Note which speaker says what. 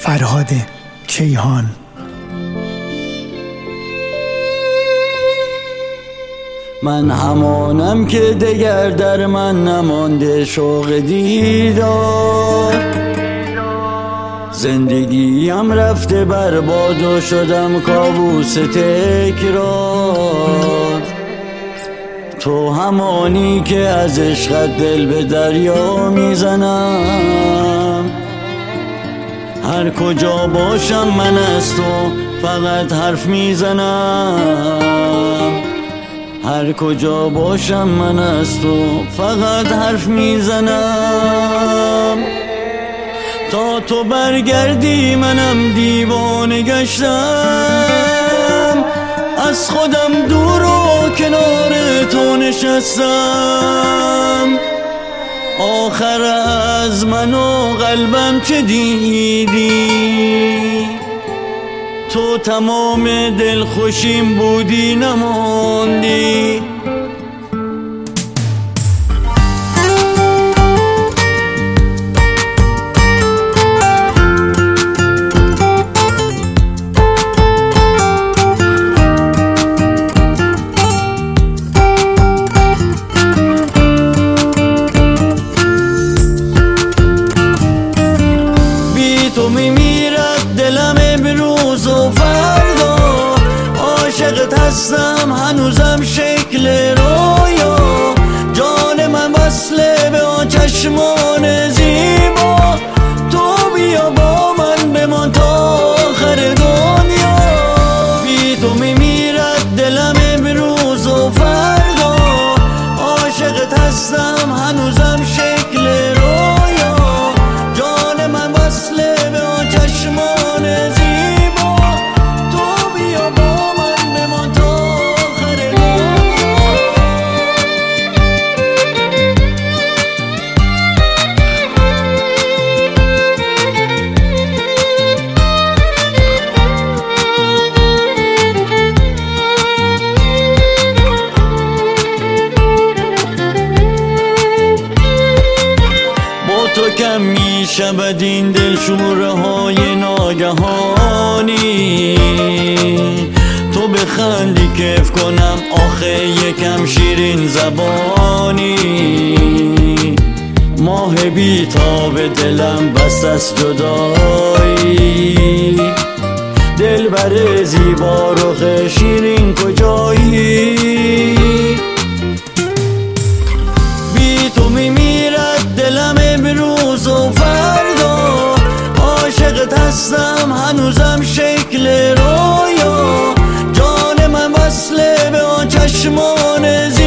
Speaker 1: فرهاد کیهان.
Speaker 2: من همانم که دگر در من نمانده شوق دیدار، زندگیم رفته برباد و شدم کابوس تکرار. تو همانی که از عشقت دل به دریا میزنم، هر کجا باشم من از تو فقط حرف میزنم، هر کجا باشم من از تو فقط حرف میزنم. تا تو برگردی منم دیوانه گشتم، از خودم دور و کنار تو نشستم. آخر از من و قلبم چه دیدی؟ تو تمام دلخوشیم بودی نماندی. هستم هنوزم شکل رویا، جان من وصله به آن چشمان زیبا. تو بیا با من بمان تا آخر دنیا، بی تو میمیرد دلم امروز و فردا. عاشقت هستم هنوزم شکل رویا، جان من وصله به آن چشمان زیبا. تو کم می شود این دلشوره های ناگهانی، تو بخندی کیف کنم آخه یکم شیرین زبانی. ماه بیتاب دلم بس از جدایی، دلبر زیبا رخ شیرین کجایی؟ بی تو میمیرد دلم امروز و فردا. عاشقت هستم هنوزم شکل رویا، جان من وصله به آن چشمان